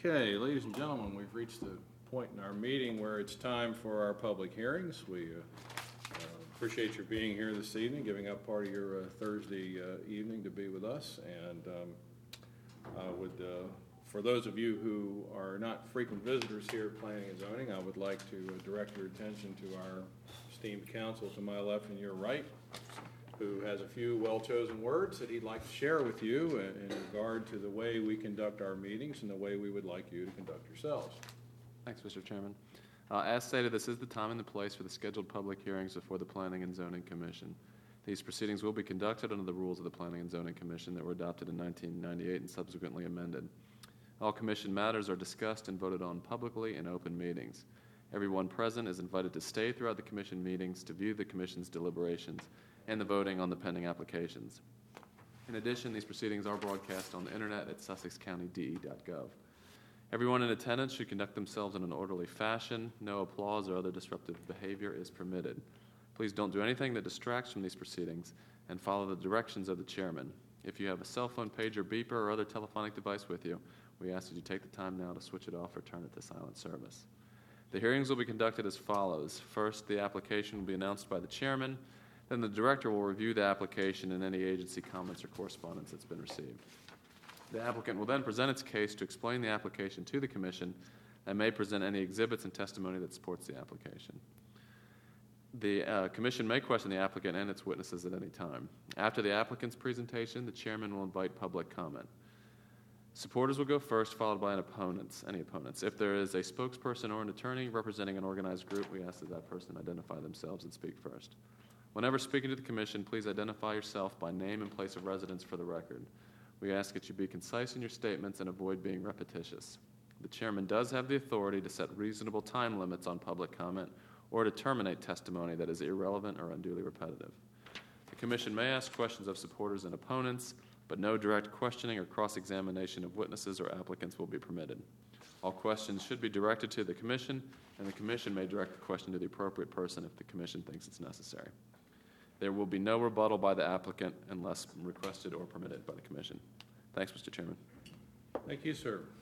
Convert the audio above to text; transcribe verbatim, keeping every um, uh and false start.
Okay, ladies and gentlemen, we've reached the point in our meeting where it's time for our public hearings. We uh, uh, appreciate your being here this evening, giving up part of your uh, Thursday uh, evening to be with us. And um, I would, uh, for those of you who are not frequent visitors here at Planning and Zoning, I would like to uh, direct your attention to our esteemed counsel to my left and your right, who has a few well-chosen words that he'd like to share with you in, in regard to the way we conduct our meetings and the way we would like you to conduct yourselves. Thanks, Mister Chairman. Uh, as stated, this is the time and the place for the scheduled public hearings before the Planning and Zoning Commission. These proceedings will be conducted under the rules of the Planning and Zoning Commission that were adopted in nineteen ninety-eight and subsequently amended. All Commission matters are discussed and voted on publicly in open meetings. Everyone present is invited to stay throughout the Commission meetings to view the Commission's deliberations and the voting on the pending applications. In addition, these proceedings are broadcast on the internet at sussex county d e dot gov. Everyone in attendance should conduct themselves in an orderly fashion. No applause or other disruptive behavior is permitted. Please don't do anything that distracts from these proceedings and follow the directions of the chairman. If you have a cell phone, pager, beeper, or other telephonic device with you, we ask that you take the time now to switch it off or turn it to silent service. The hearings will be conducted as follows. First, the application will be announced by the chairman. Then the director will review the application and any agency comments or correspondence that's been received. The applicant will then present its case to explain the application to the Commission and may present any exhibits and testimony that supports the application. The uh, Commission may question the applicant and its witnesses at any time. After the applicant's presentation, the chairman will invite public comment. Supporters will go first, followed by an opponents, any opponents. If there is a spokesperson or an attorney representing an organized group, we ask that that person identify themselves and speak first. Whenever speaking to the Commission, please identify yourself by name and place of residence for the record. We ask that you be concise in your statements and avoid being repetitious. The chairman does have the authority to set reasonable time limits on public comment or to terminate testimony that is irrelevant or unduly repetitive. The Commission may ask questions of supporters and opponents, but no direct questioning or cross-examination of witnesses or applicants will be permitted. All questions should be directed to the Commission, and the Commission may direct the question to the appropriate person if the Commission thinks it's necessary. There will be no rebuttal by the applicant unless requested or permitted by the Commission. Thanks, Mister Chairman. Thank you, sir.